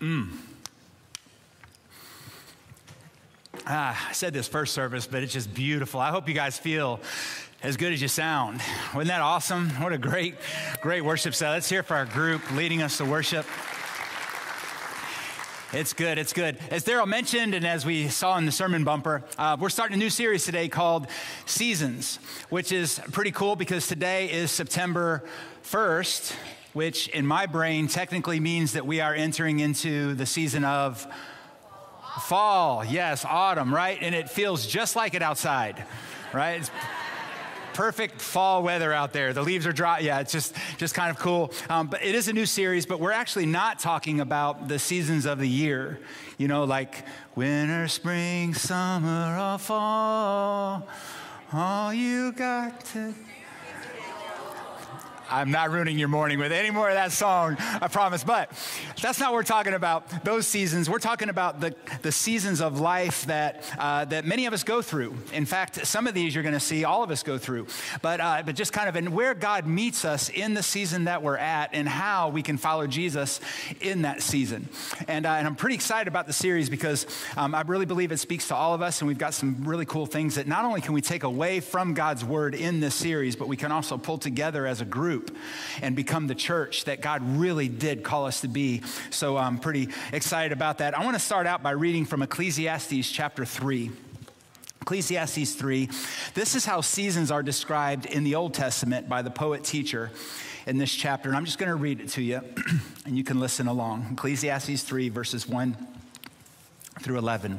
I said this first service, but it's just beautiful. I hope you guys feel as good as you sound. Wasn't that awesome? What a great worship set. Let's hear it for our group leading us to worship. It's good, it's good. As Daryl mentioned, and as we saw in the sermon bumper, we're starting a new series today called Seasons, which is pretty cool because today is September 1st, which in my brain technically means that we are entering into the season of fall. Yes, autumn, right? And it feels just like it outside, right? It's perfect fall weather out there. The leaves are dry. Yeah, it's just kind of cool. But it is a new series, but we're actually not talking about the seasons of the year. You know, like winter, spring, summer, or fall. All you got to... I'm not ruining your morning with any more of that song, I promise. But that's not what we're talking about, those seasons. We're talking about the seasons of life that many of us go through. In fact, some of these you're going to see all of us go through. But just kind of in where God meets us in the season that we're at and how we can follow Jesus in that season. And I'm pretty excited about the series because I really believe it speaks to all of us. And we've got some really cool things that not only can we take away from God's word in this series, but we can also pull together as a group and become the church that God really did call us to be. So I'm pretty excited about that. I want to start out by reading from Ecclesiastes chapter 3. Ecclesiastes 3. This is how seasons are described in the Old Testament by the poet teacher in this chapter. And I'm just going to read it to you and you can listen along. Ecclesiastes 3 verses 1 through 11.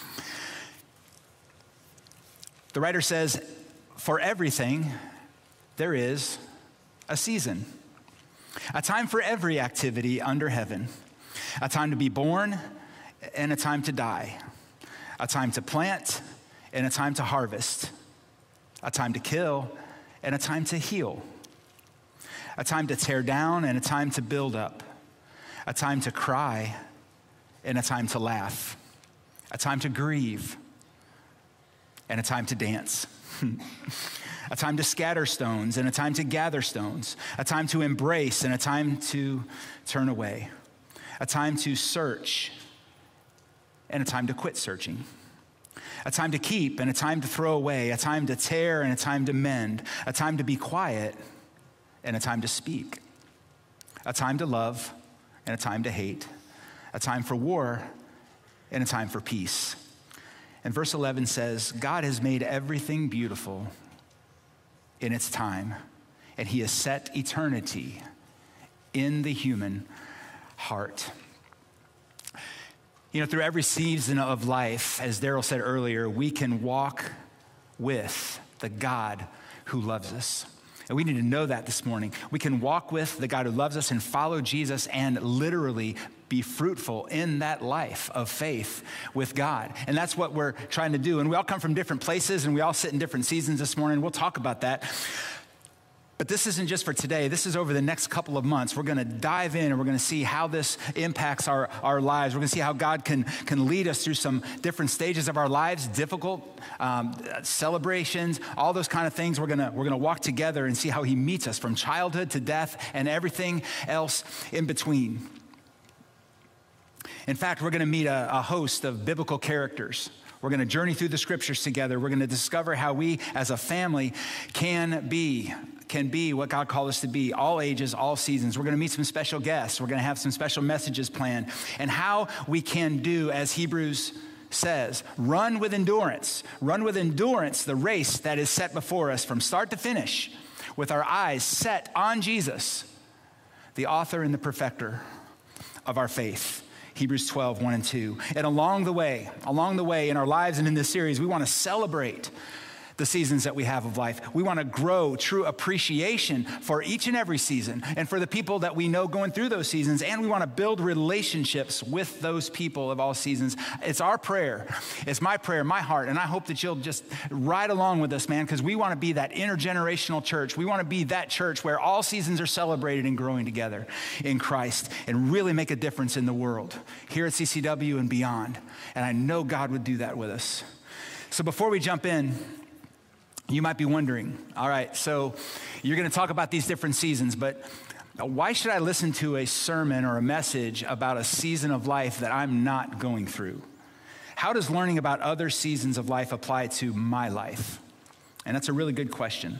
The writer says, "For everything there is a season, a time for every activity under heaven, a time to be born and a time to die, a time to plant and a time to harvest, a time to kill and a time to heal, a time to tear down and a time to build up, a time to cry and a time to laugh, a time to grieve and a time to dance." A time to scatter stones and a time to gather stones, a time to embrace and a time to turn away, a time to search and a time to quit searching, a time to keep and a time to throw away, a time to tear and a time to mend, a time to be quiet and a time to speak, a time to love and a time to hate, a time for war and a time for peace. And verse 11 says, "God has made everything beautiful in its time, and he has set eternity in the human heart." You know, through every season of life, as Daryl said earlier, we can walk with the God who loves us. And we need to know that this morning. We can walk with the God who loves us and follow Jesus and literally be fruitful in that life of faith with God. And that's what we're trying to do. And we all come from different places and we all sit in different seasons this morning. We'll talk about that. But this isn't just for today. This is over the next couple of months. We're going to dive in and we're going to see how this impacts our lives. We're going to see how God can lead us through some different stages of our lives, difficult celebrations, all those kind of things. We're going to walk together and see how he meets us from childhood to death and everything else in between. In fact, we're going to meet a host of biblical characters. We're going to journey through the scriptures together. We're going to discover how we as a family can be what God called us to be, all ages, all seasons. We're going to meet some special guests. We're going to have some special messages planned, and how we can do, as Hebrews says, run with endurance the race that is set before us from start to finish, with our eyes set on Jesus, the author and the perfecter of our faith. Hebrews 12, 1 and 2. And along the way in our lives and in this series, we want to celebrate the seasons that we have of life. We want to grow true appreciation for each and every season and for the people that we know going through those seasons. And we want to build relationships with those people of all seasons. It's our prayer. It's my prayer, my heart. And I hope that you'll just ride along with us, man, because we want to be that intergenerational church. We want to be that church where all seasons are celebrated and growing together in Christ and really make a difference in the world here at CCW and beyond. And I know God would do that with us. So before we jump in, you might be wondering, all right, so you're going to talk about these different seasons, but Why should I listen to a sermon or a message about a season of life that I'm not going through? How does learning about other seasons of life apply to my life? And that's a really good question.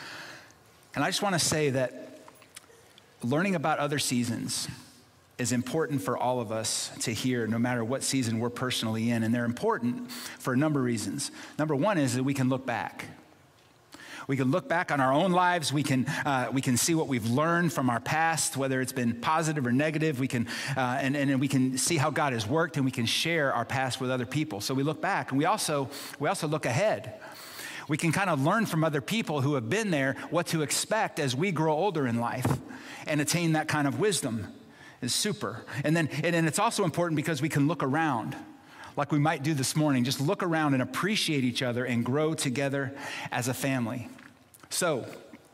And I just want to say that learning about other seasons is important for all of us to hear, no matter what season we're personally in. And they're important for a number of reasons. Number one is that we can look back. We can look back on our own lives. We can see what we've learned from our past, whether it's been positive or negative. We can, and we can see how God has worked, and we can share our past with other people. So we look back, and we also look ahead. We can kind of learn from other people who have been there what to expect as we grow older in life and attain that kind of wisdom is super. And then it's also important because we can look around like we might do this morning. Just look around and appreciate each other and grow together as a family. So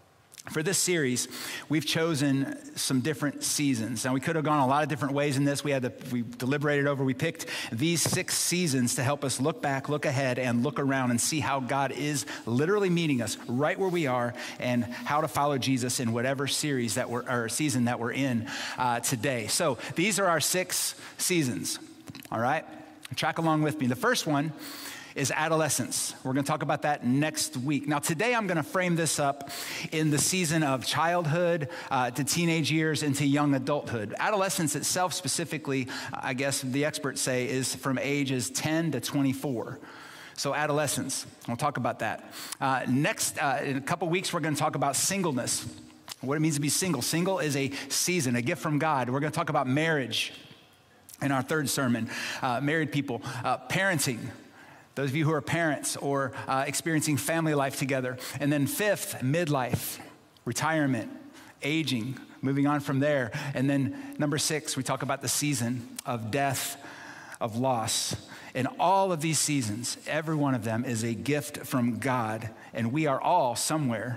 for this series, we've chosen some different seasons. Now, we could have gone a lot of different ways in this. We deliberated over, we picked these 6 seasons to help us look back, look ahead, and look around and see how God is literally meeting us right where we are and how to follow Jesus in whatever season that we're in today. So these are our 6 seasons, all right? Track along with me. The first one is adolescence. We're going to talk about that next week. Now, today I'm going to frame this up in the season of childhood to teenage years into young adulthood. Adolescence itself specifically, I guess the experts say, is from ages 10 to 24. So adolescence, we'll talk about that. Next, in a couple weeks, we're going to talk about singleness, what it means to be single. Single is a season, a gift from God. We're going to talk about marriage in our third sermon, married people, parenting, those of you who are parents or experiencing family life together. And then 5th, midlife, retirement, aging, moving on from there. And then number 6, we talk about the season of death, of loss. In all of these seasons, every one of them is a gift from God, and we are all somewhere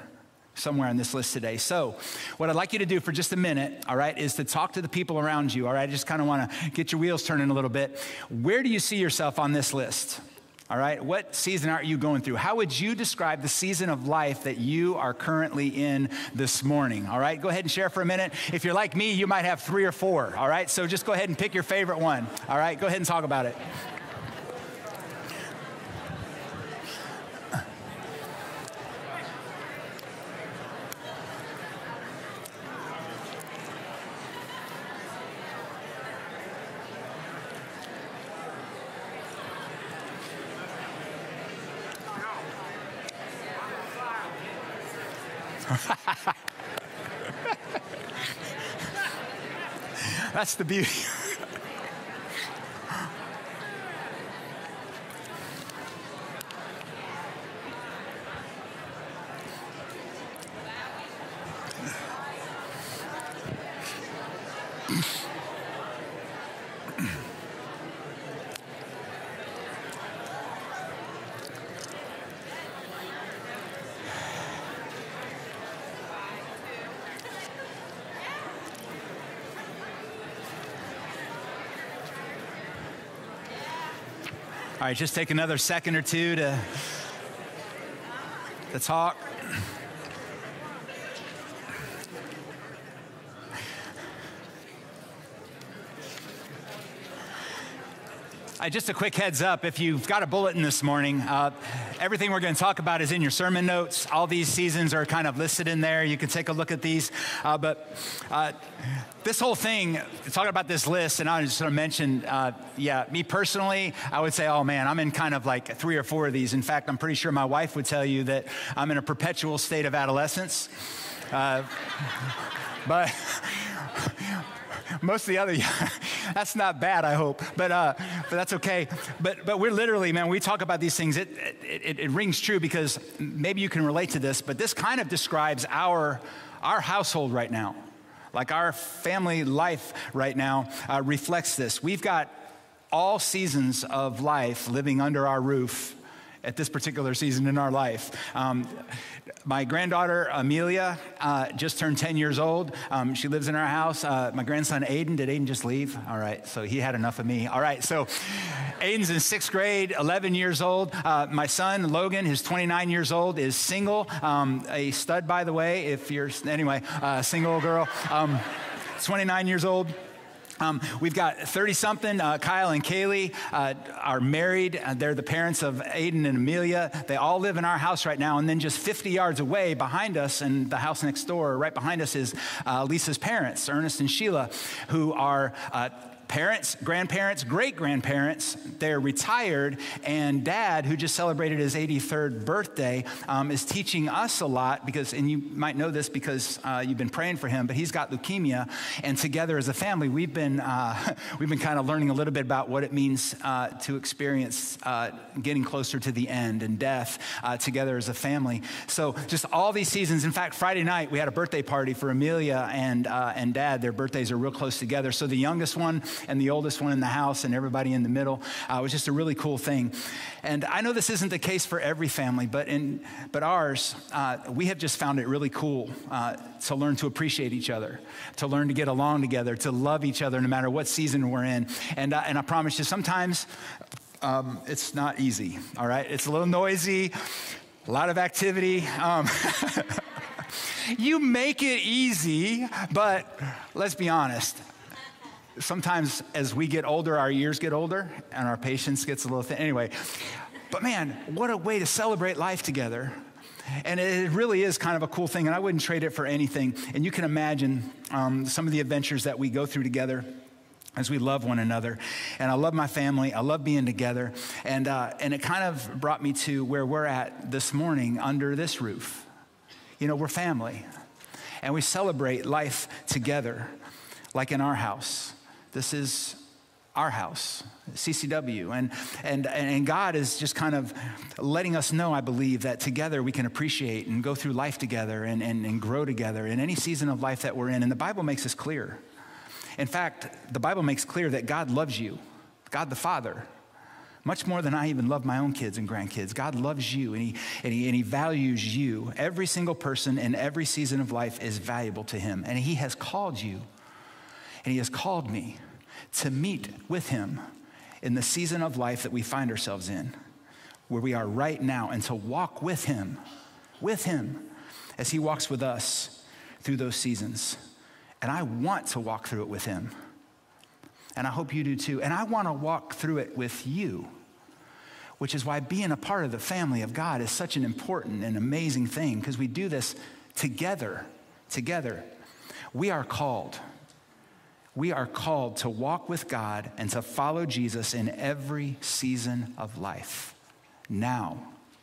on this list today. So what I'd like you to do for just a minute, all right, is to talk to the people around you, all right? I just kind of want to get your wheels turning a little bit. Where do you see yourself on this list? All right, what season are you going through? How would you describe the season of life that you are currently in this morning? All right, go ahead and share for a minute. If you're like me, you might have 3 or 4, all right? So just go ahead and pick your favorite one, all right? Go ahead and talk about it. That's the beauty. All right, just take another second or two to talk. Just a quick heads up, if you've got a bulletin this morning, everything we're going to talk about is in your sermon notes. All these seasons are kind of listed in there. You can take a look at these. But this whole thing, talking about this list, and I just want to mention, me personally, I would say, oh man, I'm in kind of like 3 or 4 of these. In fact, I'm pretty sure my wife would tell you that I'm in a perpetual state of adolescence. But most of the other, that's not bad, I hope, but that's okay. But we're literally, man, we talk about these things, it rings true because maybe you can relate to this, but this kind of describes our household right now. Like our family life right now reflects this. We've got all seasons of life living under our roof at this particular season in our life. My granddaughter, Amelia, just turned 10 years old. She lives in our house. My grandson, Aiden, did Aiden just leave? All right, so he had enough of me. All right, so Aiden's in 6th grade, 11 years old. My son, Logan, who's 29 years old, is single. A stud, by the way, if you're, anyway, single girl, 29 years old. We've got 30-something, Kyle and Kaylee are married. They're the parents of Aiden and Amelia. They all live in our house right now. And then just 50 yards away behind us and the house next door, right behind us is Lisa's parents, Ernest and Sheila, who are parents, grandparents, great-grandparents. They're retired, and Dad, who just celebrated his 83rd birthday, is teaching us a lot because, and you might know this because you've been praying for him, but he's got leukemia, and together as a family, we've been kind of learning a little bit about what it means to experience getting closer to the end and death together as a family. So just all these seasons. In fact, Friday night, we had a birthday party for Amelia and Dad. Their birthdays are real close together. So the youngest one and the oldest one in the house and everybody in the middle. It was just a really cool thing. And I know this isn't the case for every family, but ours, we have just found it really cool to learn to appreciate each other, to learn to get along together, to love each other no matter what season we're in. And I promise you, sometimes it's not easy, all right? It's a little noisy, a lot of activity. You make it easy, but let's be honest. Sometimes as we get older, our years get older and our patience gets a little thin. Anyway, but man, what a way to celebrate life together. And it really is kind of a cool thing, and I wouldn't trade it for anything. And you can imagine some of the adventures that we go through together as we love one another. And I love my family. I love being together. And it kind of brought me to where we're at this morning under this roof. You know, we're family, and we celebrate life together, like in our house. This is our house, CCW. And God is just kind of letting us know, I believe, that together we can appreciate and go through life together and grow together in any season of life that we're in. And the Bible makes this clear. In fact, the Bible makes clear that God loves you, God the Father, much more than I even love my own kids and grandkids. God loves you, and he values you. Every single person in every season of life is valuable to him. And he has called you. And he has called me to meet with him in the season of life that we find ourselves in, where we are right now, and to walk with him as he walks with us through those seasons. And I want to walk through it with him. And I hope you do too. And I want to walk through it with you, which is why being a part of the family of God is such an important and amazing thing, because we do this together. We are called to walk with God and to follow Jesus in every season of life. Now,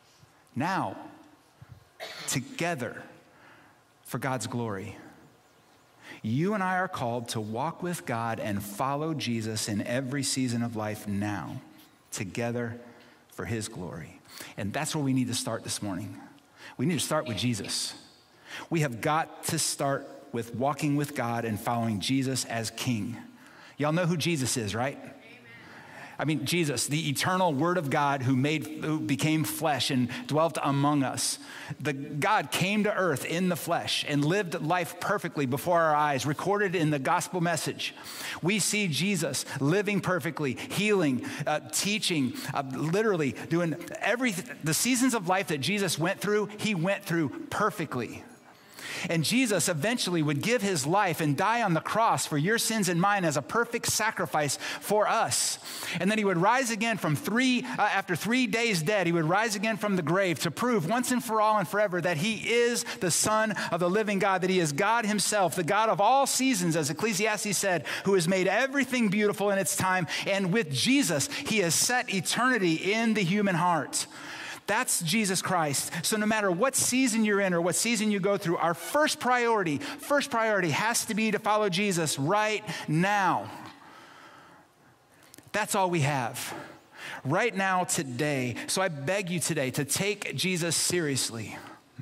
together for God's glory. You and I are called to walk with God and follow Jesus in every season of life now, together for his glory. And that's where we need to start this morning. We need to start with Jesus. We have got to start with walking with God and following Jesus as King. Y'all know who Jesus is, right? Amen. I mean, Jesus, the eternal Word of God who became flesh and dwelt among us. The God came to earth in the flesh and lived life perfectly before our eyes, recorded in the gospel message. We see Jesus living perfectly, healing, teaching, literally doing everything. The seasons of life that Jesus went through, he went through perfectly. And Jesus eventually would give his life and die on the cross for your sins and mine as a perfect sacrifice for us. And then he would rise again after 3 days dead, he would rise again from the grave to prove once and for all and forever that he is the Son of the living God, that he is God himself, the God of all seasons, as Ecclesiastes said, who has made everything beautiful in its time. And with Jesus, he has set eternity in the human heart. That's Jesus Christ. So no matter what season you're in or what season you go through, our first priority has to be to follow Jesus right now. That's all we have. Right now, today. So I beg you today to take Jesus seriously.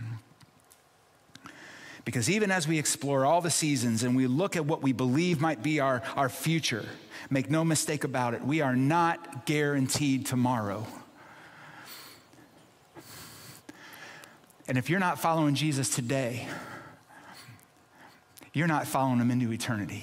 Because even as we explore all the seasons and we look at what we believe might be our future, make no mistake about it, we are not guaranteed tomorrow. And if you're not following Jesus today, you're not following him into eternity.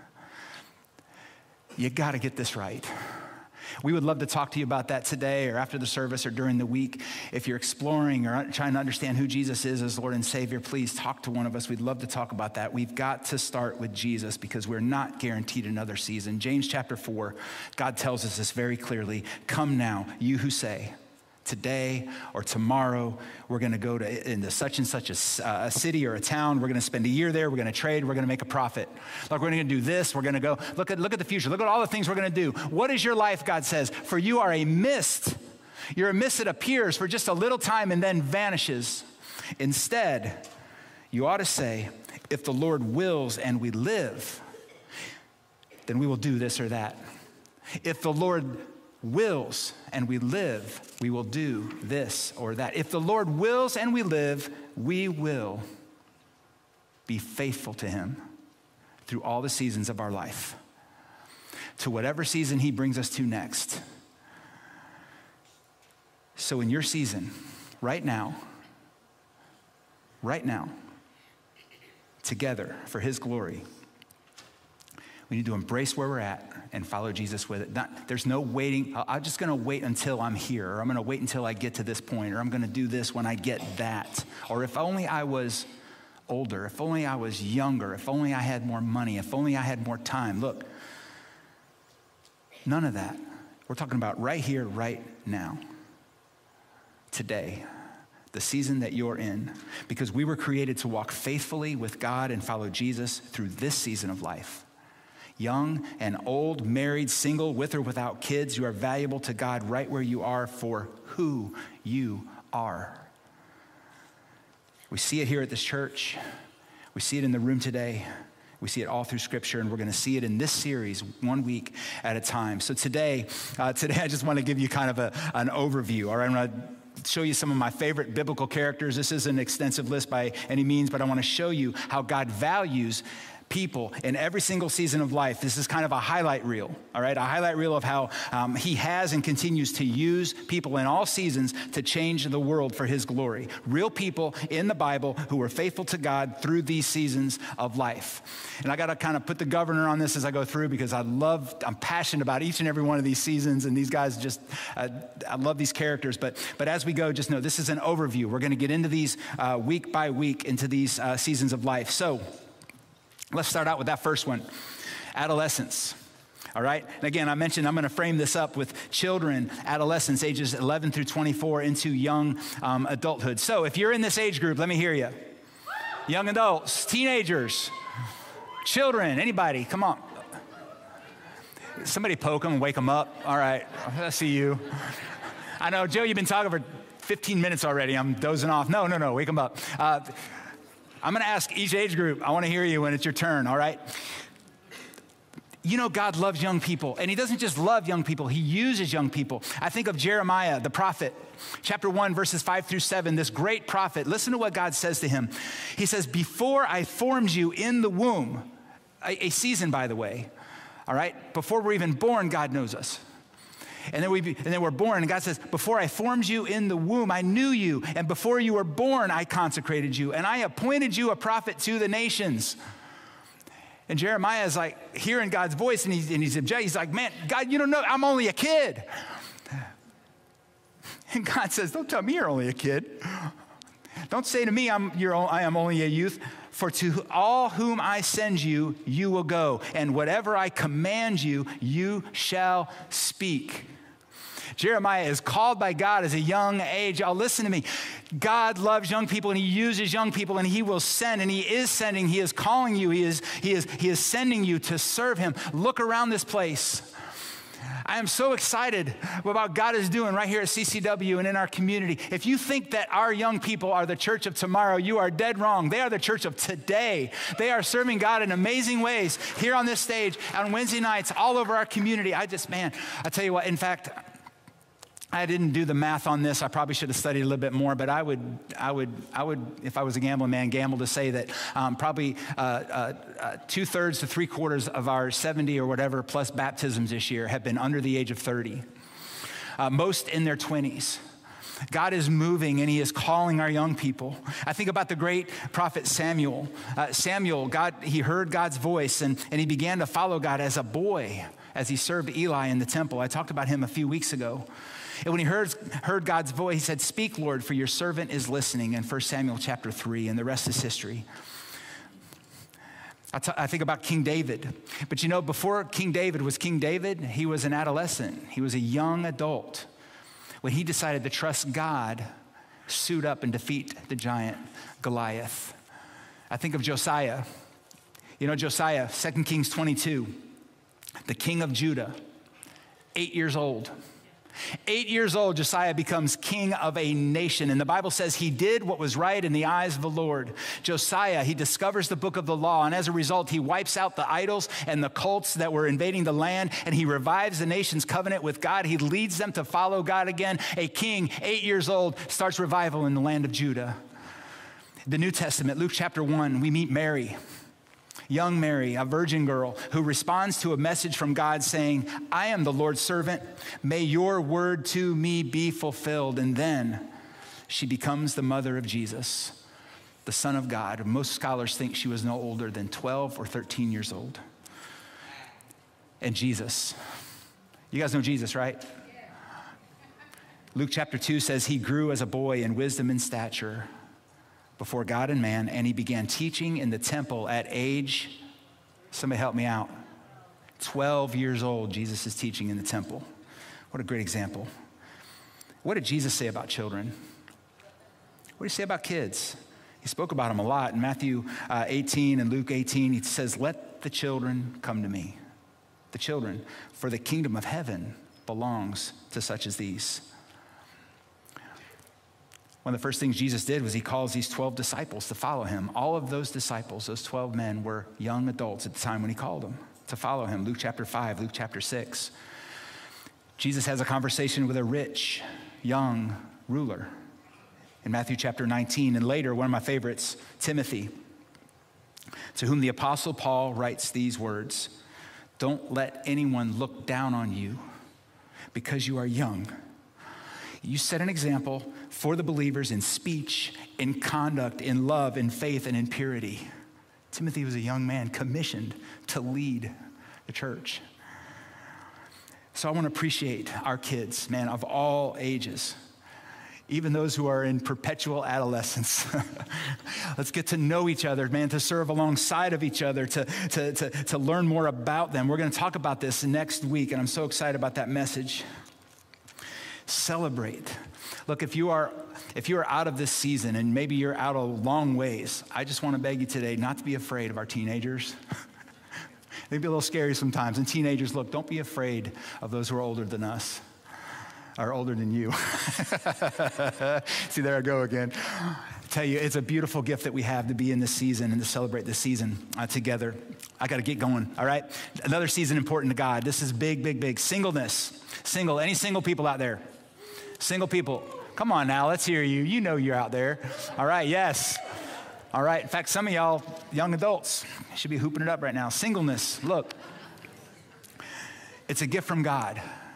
You got to get this right. We would love to talk to you about that today or after the service or during the week. If you're exploring or trying to understand who Jesus is as Lord and Savior, please talk to one of us. We'd love to talk about that. We've got to start with Jesus because we're not guaranteed another season. James chapter 4, God tells us this very clearly. Come now, you who say, today or tomorrow, we're going to go into such and such a city or a town. We're going to spend a year there. We're going to trade. We're going to make a profit. Like we're going to do this. We're going to go. Look at the future. Look at all the things we're going to do. What is your life, God says? For you are a mist. You're a mist that appears for just a little time and then vanishes. Instead, you ought to say, if the Lord wills and we live, then we will do this or that. If the Lord wills and we live, we will do this or that. If the Lord wills and we live, we will be faithful to him through all the seasons of our life, to whatever season he brings us to next. So in your season, right now, together for his glory, we need to embrace where we're at and follow Jesus with it. There's no waiting. I'm just going to wait until I'm here, or I'm going to wait until I get to this point, or I'm going to do this when I get that. Or if only I was older, if only I was younger, if only I had more money, if only I had more time. Look, none of that. We're talking about right here, right now, today, the season that you're in, because we were created to walk faithfully with God and follow Jesus through this season of life. Young and old, married, single, with or without kids, you are valuable to God right where you are for who you are. We see it here at this church. We see it in the room today. We see it all through Scripture, and we're going to see it in this series 1 week at a time. So today I just want to give you kind of an overview. All right, I'm going to show you some of my favorite biblical characters. This isn't an extensive list by any means, but I want to show you how God values people in every single season of life. This is kind of a highlight reel, all right? A highlight reel of how he has and continues to use people in all seasons to change the world for his glory. Real people in the Bible who were faithful to God through these seasons of life. And I got to kind of put the governor on this as I go through because I'm passionate about each and every one of these seasons, and these guys just, I love these characters. But as we go, just know this is an overview. We're going to get into these week by week into these seasons of life. So let's start out with that first one, adolescence. All right? And again, I mentioned I'm going to frame this up with children, adolescents, ages 11 through 24 into young adulthood. So if you're in this age group, let me hear you. Young adults, teenagers, children, anybody, come on. Somebody poke them and wake them up. All right, I see you. I know, Joe, you've been talking for 15 minutes already. I'm dozing off. No, wake them up. I'm going to ask each age group. I want to hear you when it's your turn, all right? You know, God loves young people, and he doesn't just love young people. He uses young people. I think of Jeremiah, the prophet, chapter 1, verses 5 through 7, this great prophet. Listen to what God says to him. He says, before I formed you in the womb, a season, by the way, all right? Before we're even born, God knows us. And then we're born, and God says, before I formed you in the womb, I knew you. And before you were born, I consecrated you. And I appointed you a prophet to the nations. And Jeremiah is like hearing God's voice, and he's like, man, God, you don't know, I'm only a kid. And God says, don't tell me you're only a kid. Don't say to me, I am only a youth. For to all whom I send you, you will go. And whatever I command you, you shall speak. Jeremiah is called by God as a young age. Y'all listen to me. God loves young people, and he uses young people, and he will send, and he is sending. He is calling you. He is sending you to serve him. Look around this place. I am so excited about what God is doing right here at CCW and in our community. If you think that our young people are the church of tomorrow, you are dead wrong. They are the church of today. They are serving God in amazing ways here on this stage, on Wednesday nights, all over our community. I tell you what, in fact, I didn't do the math on this. I probably should have studied a little bit more, but I would, if I was a gambling man, gamble to say that probably 2/3 to 3/4 of our 70 or whatever plus baptisms this year have been under the age of 30. Most in their 20s. God is moving and he is calling our young people. I think about the great prophet Samuel. He heard God's voice and he began to follow God as a boy as he served Eli in the temple. I talked about him a few weeks ago. And when he heard God's voice, he said, "Speak, Lord, for your servant is listening," in 1 Samuel chapter 3, and the rest is history. I think about King David. But before King David was King David, he was an adolescent. He was a young adult when he decided to trust God, suit up and defeat the giant Goliath. I think of Josiah. Josiah, 2 Kings 22, the king of Judah, 8 years old. 8 years old, Josiah becomes king of a nation. And the Bible says he did what was right in the eyes of the Lord. Josiah, he discovers the book of the law. And as a result, he wipes out the idols and the cults that were invading the land. And he revives the nation's covenant with God. He leads them to follow God again. A king, 8 years old, starts revival in the land of Judah. The New Testament, Luke chapter 1, we meet Mary. Young Mary, a virgin girl who responds to a message from God saying, "I am the Lord's servant. May your word to me be fulfilled." And then she becomes the mother of Jesus, the Son of God. Most scholars think she was no older than 12 or 13 years old. And Jesus, you guys know Jesus, right? Luke chapter 2 says he grew as a boy in wisdom and stature before God and man, and he began teaching in the temple at age, somebody help me out, 12 years old. Jesus is teaching in the temple. What a great example. What did Jesus say about children? What did he say about kids? He spoke about them a lot. In Matthew 18 and Luke 18, he says, "Let the children come to me." The children, for the kingdom of heaven belongs to such as these. One of the first things Jesus did was he calls these 12 disciples to follow him. All of those disciples, those 12 men, were young adults at the time when he called them to follow him. Luke chapter 5, Luke chapter 6. Jesus has a conversation with a rich, young ruler in Matthew chapter 19. And later, one of my favorites, Timothy, to whom the apostle Paul writes these words, "Don't let anyone look down on you because you are young. You set an example for the believers in speech, in conduct, in love, in faith, and in purity." Timothy was a young man commissioned to lead the church. So I want to appreciate our kids, man, of all ages, even those who are in perpetual adolescence. Let's get to know each other, man, to serve alongside of each other, to learn more about them. We're going to talk about this next week, and I'm so excited about that message. Celebrate. Look, if you are out of this season and maybe you're out a long ways, I just want to beg you today not to be afraid of our teenagers. They can be a little scary sometimes. And teenagers, look, don't be afraid of those who are older than us or older than you. See, there I go again. I tell you, it's a beautiful gift that we have to be in this season and to celebrate this season together. I got to get going, all right? Another season important to God. This is big, big, big. Singleness. Single. Any single people out there? Single people. Come on now, let's hear you. You know you're out there. All right, yes. All right, in fact, some of y'all young adults should be hooping it up right now. Singleness, look. It's a gift from God.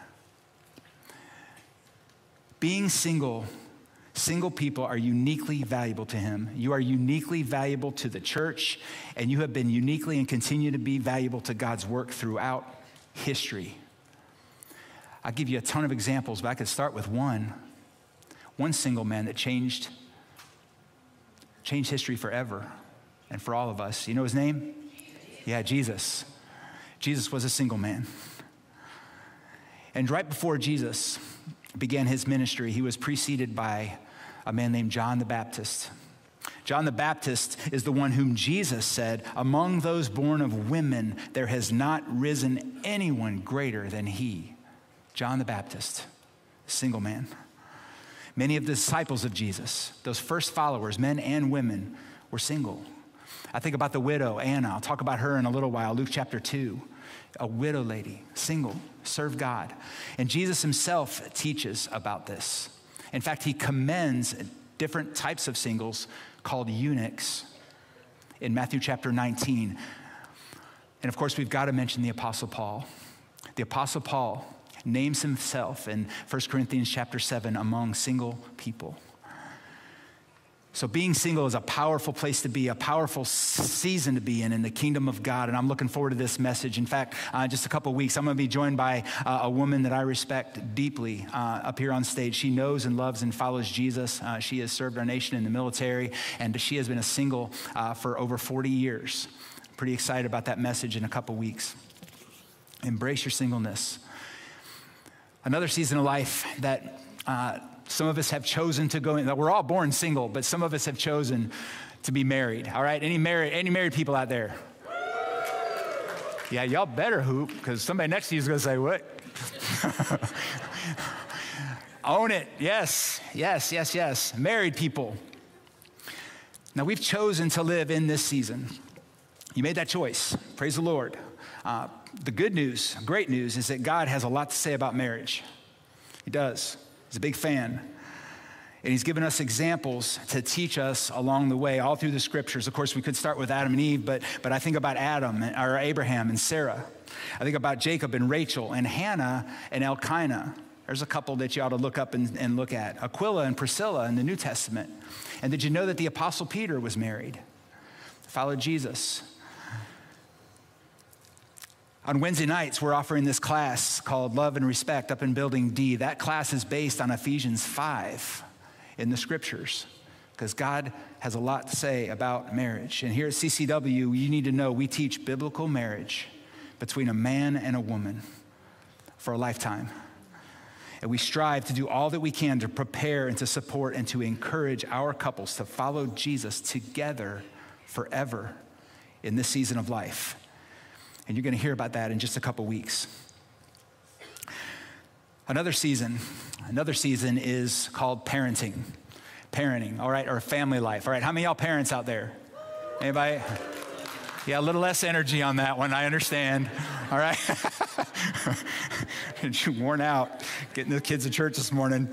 Being single people are uniquely valuable to him. You are uniquely valuable to the church, and you have been uniquely and continue to be valuable to God's work throughout history. I'll give you a ton of examples, but I could start with one single man that changed history forever and for all of us. You know his name? Yeah, Jesus. Jesus was a single man. And right before Jesus began his ministry, he was preceded by a man named John the Baptist. John the Baptist is the one whom Jesus said, "Among those born of women, there has not risen anyone greater than he." John the Baptist, single man. Many of the disciples of Jesus, those first followers, men and women, were single. I think about the widow, Anna. I'll talk about her in a little while, Luke chapter 2. A widow lady, single, served God. And Jesus himself teaches about this. In fact, he commends different types of singles called eunuchs in Matthew chapter 19. And of course, we've got to mention the Apostle Paul. The Apostle Paul names himself in 1 Corinthians chapter 7 among single people. So being single is a powerful place to be, a powerful season to be in the kingdom of God. And I'm looking forward to this message. In fact, just a couple of weeks, I'm going to be joined by a woman that I respect deeply up here on stage. She knows and loves and follows Jesus. She has served our nation in the military, and she has been a single for over 40 years. Pretty excited about that message in a couple of weeks. Embrace your singleness. Another season of life that some of us have chosen to go in. We're all born single, but some of us have chosen to be married. All right, any married people out there? Yeah, y'all better hoop, because somebody next to you is going to say, what? Own it. Yes. Married people. Now, we've chosen to live in this season. You made that choice. Praise the Lord. The good news, great news, is that God has a lot to say about marriage. He does. He's a big fan. And he's given us examples to teach us along the way, all through the scriptures. Of course, we could start with Adam and Eve, but I think about or Abraham and Sarah. I think about Jacob and Rachel and Hannah and Elkanah. There's a couple that you ought to look up and look at. Aquila and Priscilla in the New Testament. And did you know that the Apostle Peter was married? Followed Jesus. On Wednesday nights, we're offering this class called Love and Respect up in Building D. That class is based on Ephesians 5 in the scriptures, because God has a lot to say about marriage. And here at CCW, you need to know we teach biblical marriage between a man and a woman for a lifetime. And we strive to do all that we can to prepare and to support and to encourage our couples to follow Jesus together forever in this season of life. And you're going to hear about that in just a couple weeks. Another season is called parenting, all right, or family life. All right, how many of y'all parents out there? Anybody? Yeah, a little less energy on that one, I understand. All right. You're worn out getting the kids to church this morning.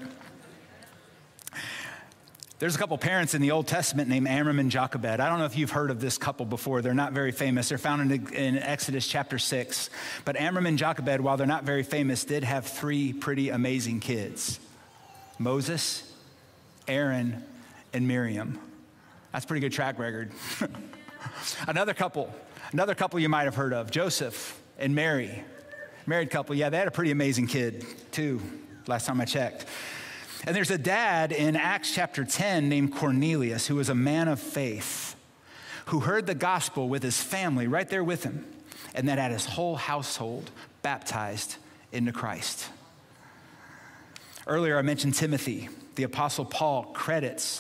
There's a couple parents in the Old Testament named Amram and Jochebed. I don't know if you've heard of this couple before. They're not very famous. They're found in Exodus chapter 6. But Amram and Jochebed, while they're not very famous, did have 3 pretty amazing kids: Moses, Aaron, and Miriam. That's a pretty good track record. Another couple you might have heard of, Joseph and Mary. Married couple, yeah, they had a pretty amazing kid too, last time I checked. And there's a dad in Acts chapter 10 named Cornelius, who was a man of faith, who heard the gospel with his family right there with him, and then had his whole household baptized into Christ. Earlier I mentioned Timothy. The Apostle Paul credits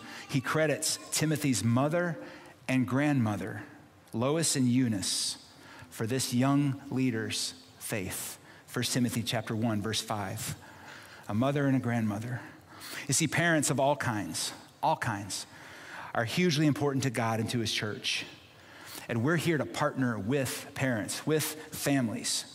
Timothy's mother and grandmother, Lois and Eunice, for this young leader's faith. 1 Timothy chapter 1, verse 5. A mother and a grandmother. You see, parents of all kinds, are hugely important to God and to his church. And we're here to partner with parents, with families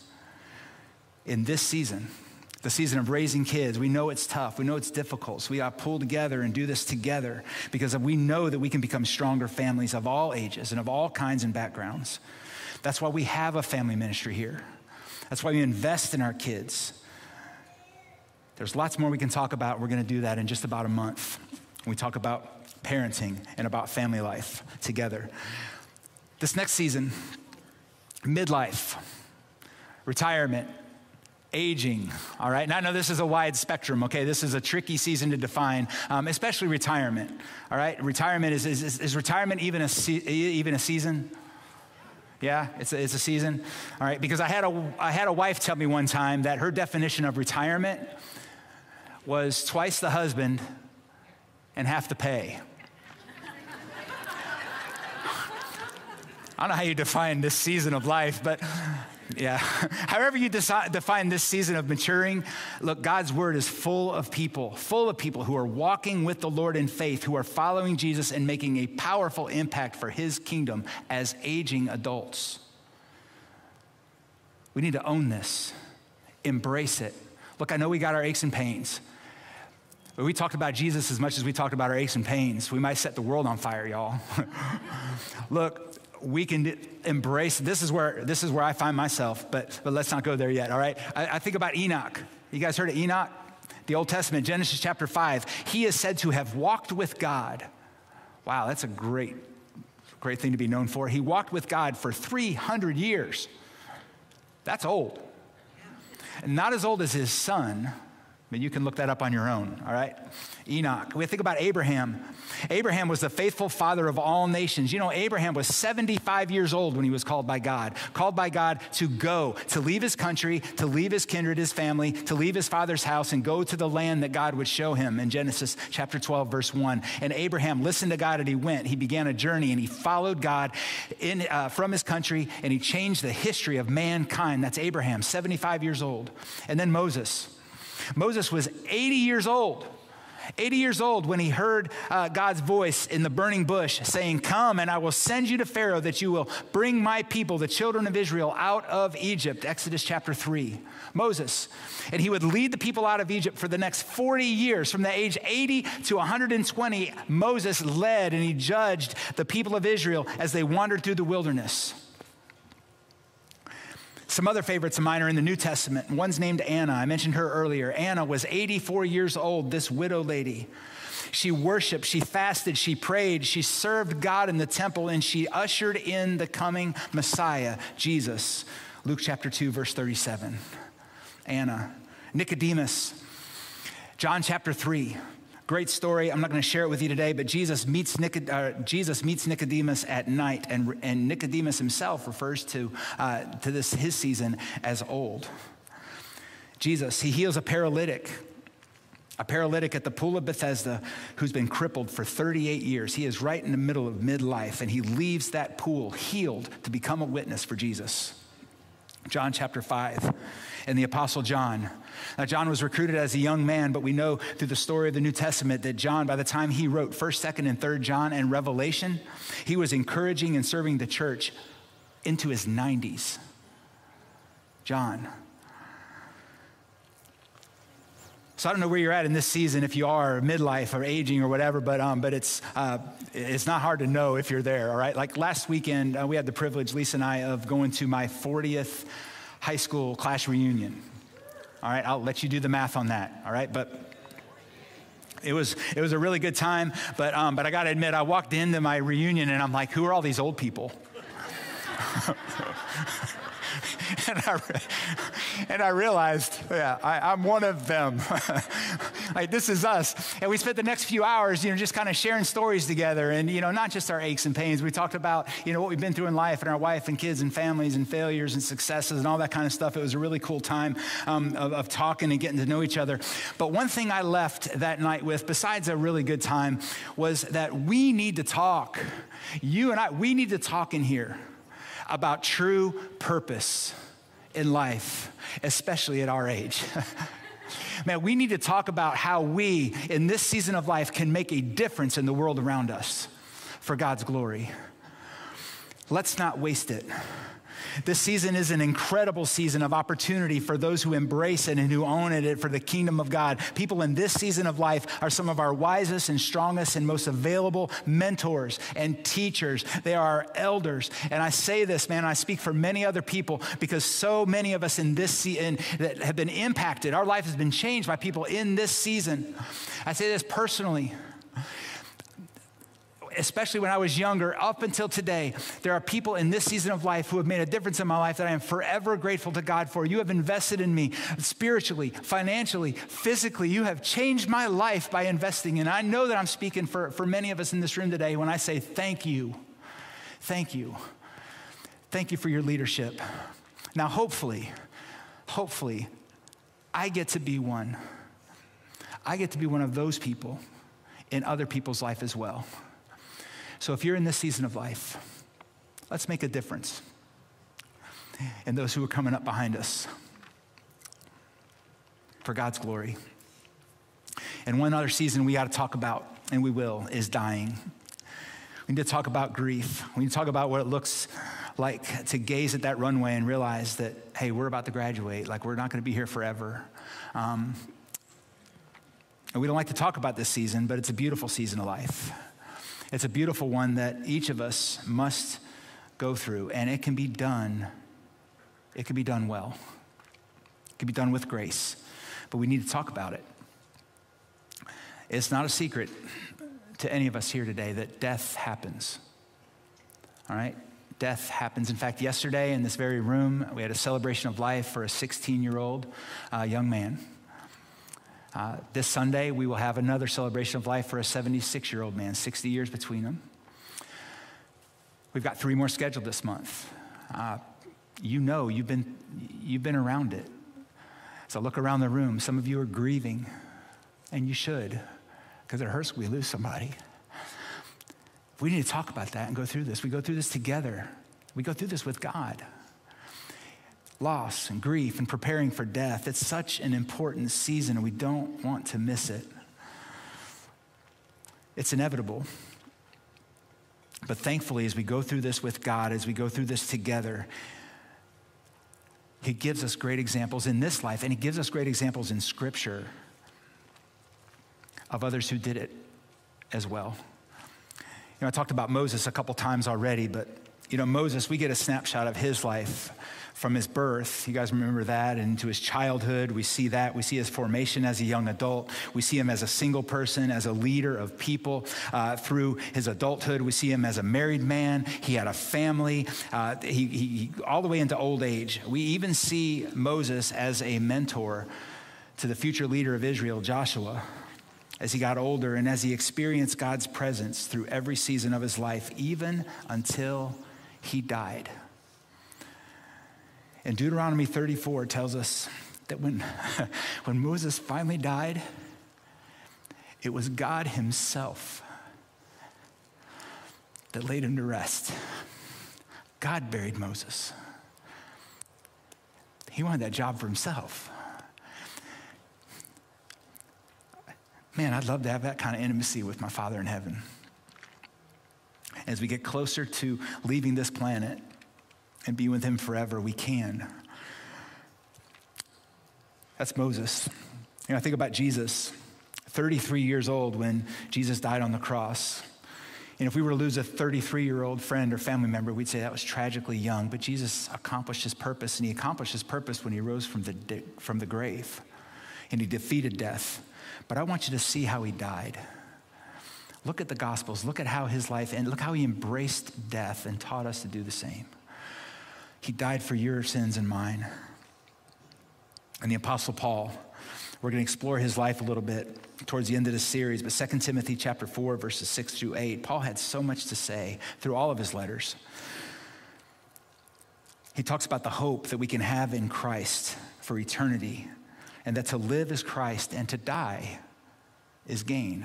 in this season, the season of raising kids. We know it's tough. We know it's difficult. So we got to pull together and do this together, because we know that we can become stronger families of all ages and of all kinds and backgrounds. That's why we have a family ministry here. That's why we invest in our kids. There's lots more we can talk about. We're going to do that in just about a month. We talk about parenting and about family life together. This next season, midlife, retirement, aging, all right? Now, I know this is a wide spectrum, okay? This is a tricky season to define, especially retirement, all right? Retirement, is retirement even a season? Yeah, it's a season, all right? Because I had a wife tell me one time that her definition of retirement was twice the husband and half the pay. I don't know how you define this season of life, but yeah. However you define this season of maturing, look, God's word is full of people who are walking with the Lord in faith, who are following Jesus and making a powerful impact for his kingdom as aging adults. We need to own this, embrace it. Look, I know we got our aches and pains, but we talked about Jesus as much as we talked about our aches and pains. We might set the world on fire, y'all. Look, we can embrace, this is where I find myself, but let's not go there yet, all right? I think about Enoch. You guys heard of Enoch? The Old Testament, Genesis chapter 5. He is said to have walked with God. Wow, that's a great thing to be known for. He walked with God for 300 years. That's old. And not as old as his son, but you can look that up on your own, all right? Enoch. We think about Abraham. Abraham was the faithful father of all nations. You know, Abraham was 75 years old when he was called by God to go, to leave his country, to leave his kindred, his family, to leave his father's house and go to the land that God would show him in Genesis chapter 12, verse 1. And Abraham listened to God and he went. He began a journey and he followed God from his country, and he changed the history of mankind. That's Abraham, 75 years old. And then Moses. Moses was 80 years old. 80 years old when he heard God's voice in the burning bush saying, "Come, and I will send you to Pharaoh that you will bring my people, the children of Israel, out of Egypt." Exodus chapter 3. Moses. And he would lead the people out of Egypt for the next 40 years. From the age 80 to 120, Moses led and he judged the people of Israel as they wandered through the wilderness. Some other favorites of mine are in the New Testament. One's named Anna. I mentioned her earlier. Anna was 84 years old, this widow lady. She worshiped, she fasted, she prayed, she served God in the temple, and she ushered in the coming Messiah, Jesus. Luke chapter 2, verse 37. Anna. Nicodemus. John chapter 3. Great story. I'm not going to share it with you today, but Jesus meets Nicodemus at night, and Nicodemus himself refers to his season as old. Jesus, he heals a paralytic at the pool of Bethesda who's been crippled for 38 years. He is right in the middle of midlife, and he leaves that pool healed to become a witness for Jesus. John chapter 5, and the Apostle John. Now, John was recruited as a young man, but we know through the story of the New Testament that John, by the time he wrote 1st, 2nd, and 3rd John and Revelation, he was encouraging and serving the church into his 90s. John. So I don't know where you're at in this season, if you are midlife or aging or whatever, but it's not hard to know if you're there, all right? Like last weekend, we had the privilege, Lisa and I, of going to my 40th high school class reunion. All right, I'll let you do the math on that, all right? But it was a really good time, but I got to admit, I walked into my reunion and I'm like, who are all these old people? And I realized, I'm one of them. Like, this is us. And we spent the next few hours, just kind of sharing stories together, and, not just our aches and pains. We talked about, what we've been through in life and our wife and kids and families and failures and successes and all that kind of stuff. It was a really cool time of talking and getting to know each other. But one thing I left that night with, besides a really good time, was that we need to talk. You and I, we need to talk in here about true purpose in life, especially at our age. Man, we need to talk about how we, in this season of life, can make a difference in the world around us for God's glory. Let's not waste it. This season is an incredible season of opportunity for those who embrace it and who own it for the kingdom of God. People in this season of life are some of our wisest and strongest and most available mentors and teachers. They are our elders. And I say this, man, I speak for many other people because so many of us in this season that have been impacted. Our life has been changed by people in this season. I say this personally. Especially when I was younger, up until today, there are people in this season of life who have made a difference in my life that I am forever grateful to God for. You have invested in me spiritually, financially, physically. You have changed my life by investing. And I know that I'm speaking for many of us in this room today when I say thank you. Thank you. Thank you for your leadership. Now, hopefully, I get to be one. I get to be one of those people in other people's life as well. So if you're in this season of life, let's make a difference in those who are coming up behind us for God's glory. And one other season we got to talk about, and we will, is dying. We need to talk about grief. We need to talk about what it looks like to gaze at that runway and realize that, hey, we're about to graduate. Like, we're not going to be here forever. And we don't like to talk about this season, but it's a beautiful season of life. It's a beautiful one that each of us must go through, and it can be done. It can be done well. It can be done with grace, but we need to talk about it. It's not a secret to any of us here today that death happens. All right? Death happens. In fact, yesterday in this very room, we had a celebration of life for a 16-year-old young man. This Sunday, we will have another celebration of life for a 76-year-old man, 60 years between them. We've got 3 more scheduled this month. You've been around it. So look around the room. Some of you are grieving, and you should, because it hurts when we lose somebody. We need to talk about that and go through this. We go through this together. We go through this with God. Loss and grief and preparing for death. It's such an important season, and we don't want to miss it. It's inevitable. But thankfully, as we go through this with God, as we go through this together, He gives us great examples in this life, and He gives us great examples in Scripture of others who did it as well. You know, I talked about Moses a couple times already, but you know, Moses, we get a snapshot of his life from his birth. You guys remember that? And into his childhood, we see that. We see his formation as a young adult. We see him as a single person, as a leader of people. Through his adulthood, we see him as a married man. He had a family. He all the way into old age. We even see Moses as a mentor to the future leader of Israel, Joshua, as he got older and as he experienced God's presence through every season of his life, even until he died. And Deuteronomy 34 tells us that when Moses finally died, it was God Himself that laid him to rest. God buried Moses. He wanted that job for himself. Man, I'd love to have that kind of intimacy with my Father in heaven. As we get closer to leaving this planet and be with Him forever, we can. That's Moses. You know, I think about Jesus, 33 years old when Jesus died on the cross. And if we were to lose a 33-year-old friend or family member, we'd say that was tragically young. But Jesus accomplished His purpose, and He accomplished His purpose when He rose from the grave, and He defeated death. But I want you to see how He died. Look at the Gospels. Look at how His life ended. Look how He embraced death and taught us to do the same. He died for your sins and mine. And the Apostle Paul, we're going to explore his life a little bit towards the end of this series, but 2 Timothy chapter 4, verses 6 through 8, Paul had so much to say through all of his letters. He talks about the hope that we can have in Christ for eternity, and that to live is Christ and to die is gain.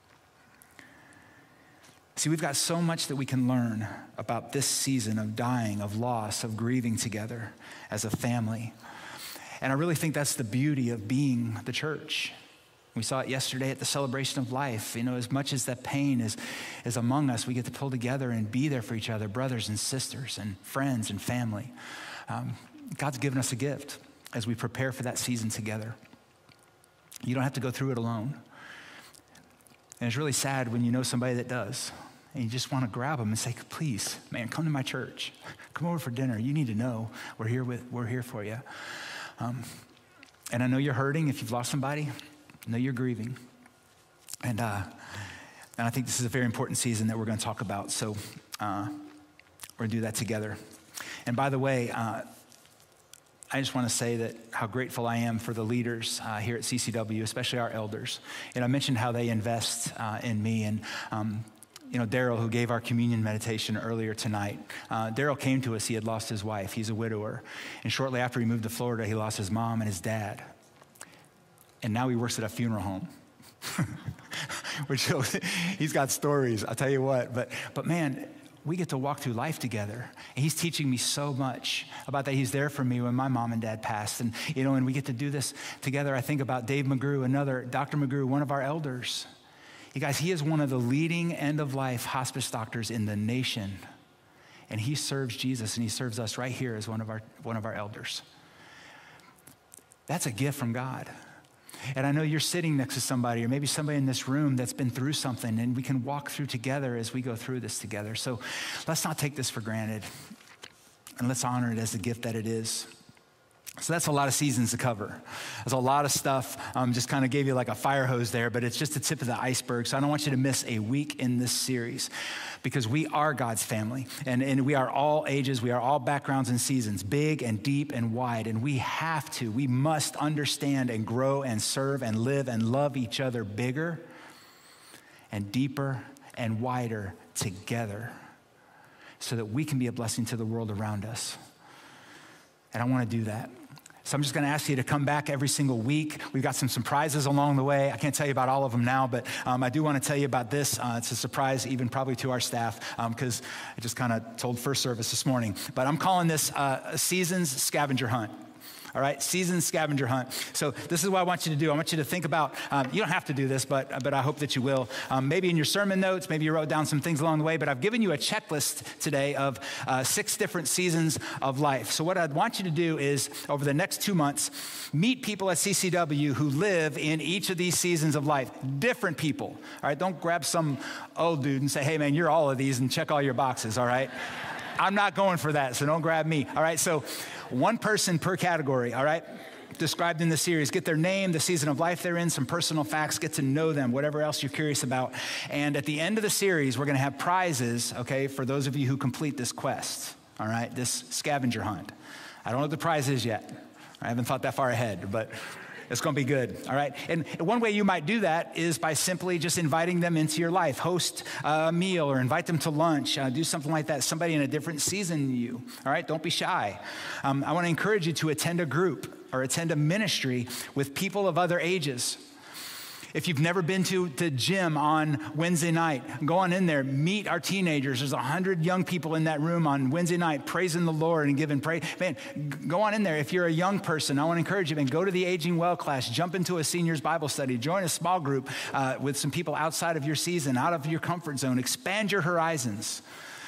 See, we've got so much that we can learn about this season of dying, of loss, of grieving together as a family. And I really think that's the beauty of being the church. We saw it yesterday at the celebration of life. You know, as much as that pain is among us, we get to pull together and be there for each other, brothers and sisters and friends and family. God's given us a gift as we prepare for that season together. You don't have to go through it alone. And it's really sad when you know somebody that does, and you just want to grab them and say, please, man, come to my church. Come over for dinner. You need to know we're here for you. And I know you're hurting if you've lost somebody. I know you're grieving. And I think this is a very important season that we're going to talk about. So we're going to do that together. And by the way, I just want to say that how grateful I am for the leaders here at CCW, especially our elders. And I mentioned how they invest in me. And you know, Daryl, who gave our communion meditation earlier tonight, Daryl came to us. He had lost his wife. He's a widower. And shortly after he moved to Florida, he lost his mom and his dad. And now he works at a funeral home. Which he's got stories, I'll tell you what. But man, we get to walk through life together. And he's teaching me so much about that. He's there for me when my mom and dad passed. And, you know, and we get to do this together. I think about Dave McGrew, Dr. McGrew, one of our elders. You guys, he is one of the leading end-of-life hospice doctors in the nation. And he serves Jesus, and he serves us right here as one of our elders. That's a gift from God. And I know you're sitting next to somebody, or maybe somebody in this room that's been through something, and we can walk through together as we go through this together. So let's not take this for granted, and let's honor it as the gift that it is. So that's a lot of seasons to cover. There's a lot of stuff. Just kind of gave you like a fire hose there, but it's just the tip of the iceberg. So I don't want you to miss a week in this series, because we are God's family, and we are all ages, we are all backgrounds and seasons, big and deep and wide, and we must understand and grow and serve and live and love each other bigger and deeper and wider together so that we can be a blessing to the world around us. And I want to do that. So I'm just going to ask you to come back every single week. We've got some surprises along the way. I can't tell you about all of them now, but I do want to tell you about this. It's a surprise even probably to our staff, because I just kind of told first service this morning. But I'm calling this Seasons Scavenger Hunt. All right, season scavenger hunt. So this is what I want you to do. I want you to think about, you don't have to do this, but I hope that you will. Maybe in your sermon notes, maybe you wrote down some things along the way, but I've given you a checklist today of 6 different seasons of life. So what I'd want you to do is, over the next 2 months, meet people at CCW who live in each of these seasons of life. Different people, all right? Don't grab some old dude and say, hey man, you're all of these and check all your boxes, all right? I'm not going for that, so don't grab me, all right? So one person per category, all right? Described in the series. Get their name, the season of life they're in, some personal facts, get to know them, whatever else you're curious about. And at the end of the series, we're going to have prizes, okay, for those of you who complete this quest, all right, this scavenger hunt. I don't know what the prize is yet. I haven't thought that far ahead, but it's going to be good, all right? And one way you might do that is by simply just inviting them into your life. Host a meal or invite them to lunch. Do something like that. Somebody in a different season than you, all right? Don't be shy. I want to encourage you to attend a group or attend a ministry with people of other ages. If you've never been to the gym on Wednesday night, go on in there, meet our teenagers. There's 100 young people in that room on Wednesday night praising the Lord and giving praise. Man, go on in there. If you're a young person, I want to encourage you, man, go to the Aging Well class, jump into a seniors Bible study, join a small group with some people outside of your season, out of your comfort zone, expand your horizons.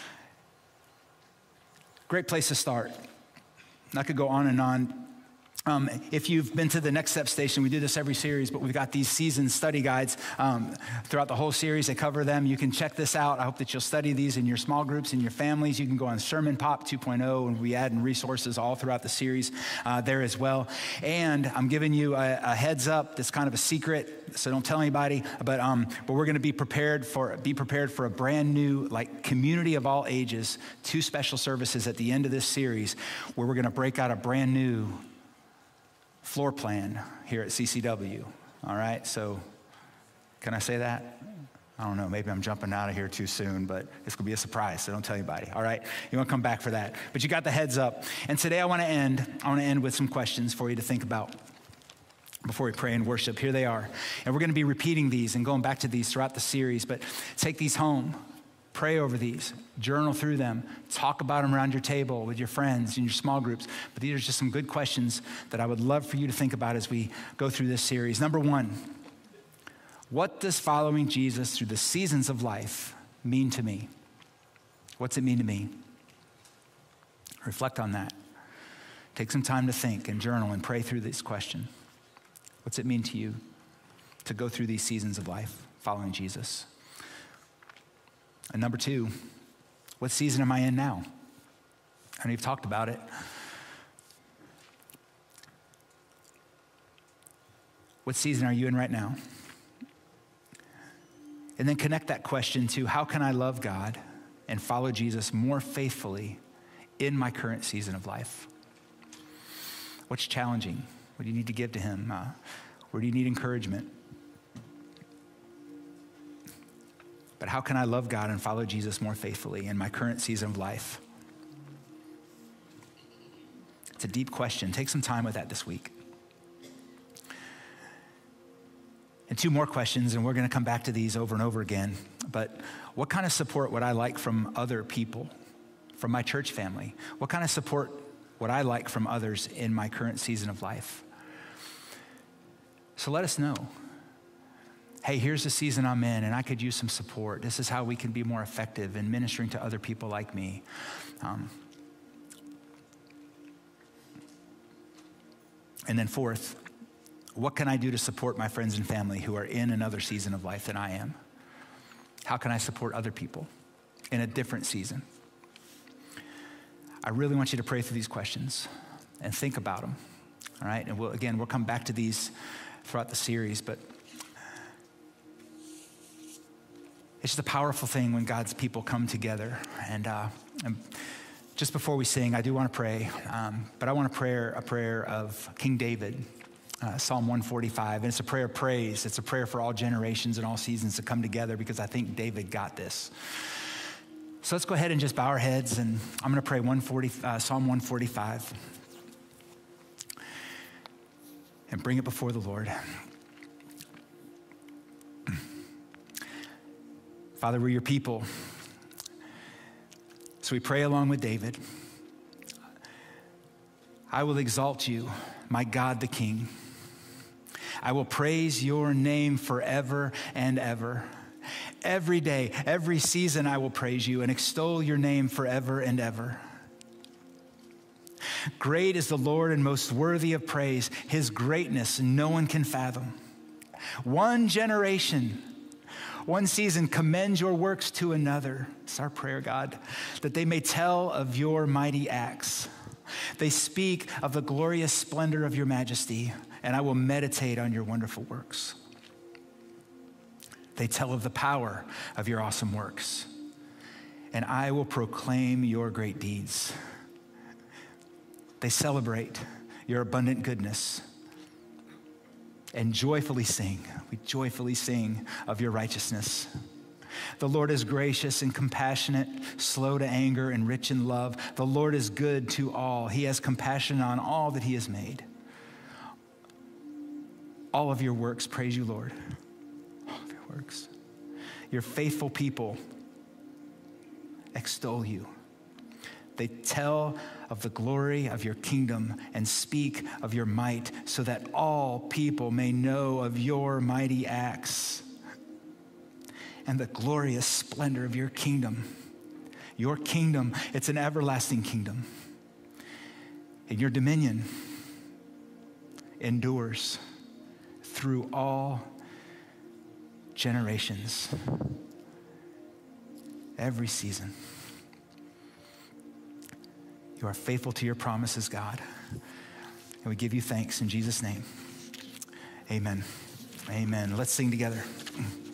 Great place to start. I could go on and on. If you've been to the Next Step Station, we do this every series, but we've got these season study guides throughout the whole series. They cover them. You can check this out. I hope that you'll study these in your small groups, in your families. You can go on Sermon Pop 2.0, and we add in resources all throughout the series there as well. And I'm giving you a heads up. That's kind of a secret, so don't tell anybody. But we're going to be prepared for a brand new community of all ages. 2 special services at the end of this series where we're going to break out a brand new floor plan here at CCW, all right? So can I say that? I don't know, maybe I'm jumping out of here too soon, but it's gonna be a surprise, so don't tell anybody, all right? You wanna come back for that. But you got the heads up. And today I wanna end with some questions for you to think about before we pray and worship. Here they are. And we're gonna be repeating these and going back to these throughout the series, but take these home. Pray over these, journal through them, talk about them around your table with your friends in your small groups. But these are just some good questions that I would love for you to think about as we go through this series. Number 1, what does following Jesus through the seasons of life mean to me? What's it mean to me? Reflect on that. Take some time to think and journal and pray through this question. What's it mean to you to go through these seasons of life following Jesus? And number 2, what season am I in now? I know you've talked about it. What season are you in right now? And then connect that question to how can I love God and follow Jesus more faithfully in my current season of life? What's challenging? What do you need to give to him? Where do you need encouragement? But how can I love God and follow Jesus more faithfully in my current season of life? It's a deep question. Take some time with that this week. And 2 more questions, and we're going to come back to these over and over again. But what kind of support would I like from other people, from my church family? What kind of support would I like from others in my current season of life? So let us know. Hey, here's the season I'm in, and I could use some support. This is how we can be more effective in ministering to other people like me. And then 4th, What can I do to support my friends and family who are in another season of life than I am? How can I support other people in a different season? I really want you to pray through these questions and think about them, all right? And we'll come back to these throughout the series, but it's just a powerful thing when God's people come together. And just before we sing, I do want to pray, but I want to pray a prayer of King David, Psalm 145. And it's a prayer of praise. It's a prayer for all generations and all seasons to come together because I think David got this. So let's go ahead and just bow our heads, and I'm going to pray Psalm 145 and bring it before the Lord. Father, we're your people. So we pray along with David. I will exalt you, my God the King. I will praise your name forever and ever. Every day, every season, I will praise you and extol your name forever and ever. Great is the Lord and most worthy of praise. His greatness no one can fathom. One generation, one season commends your works to another. It's our prayer, God, that they may tell of your mighty acts. They speak of the glorious splendor of your majesty, and I will meditate on your wonderful works. They tell of the power of your awesome works, and I will proclaim your great deeds. They celebrate your abundant goodness and joyfully sing. We joyfully sing of your righteousness. The Lord is gracious and compassionate, slow to anger and rich in love. The Lord is good to all. He has compassion on all that he has made. All of your works praise you, Lord. All of your works. Your faithful people extol you. They tell of the glory of your kingdom and speak of your might so that all people may know of your mighty acts and the glorious splendor of your kingdom. Your kingdom, it's an everlasting kingdom. And your dominion endures through all generations, every season. You are faithful to your promises, God. And we give you thanks in Jesus' name. Amen. Amen. Let's sing together.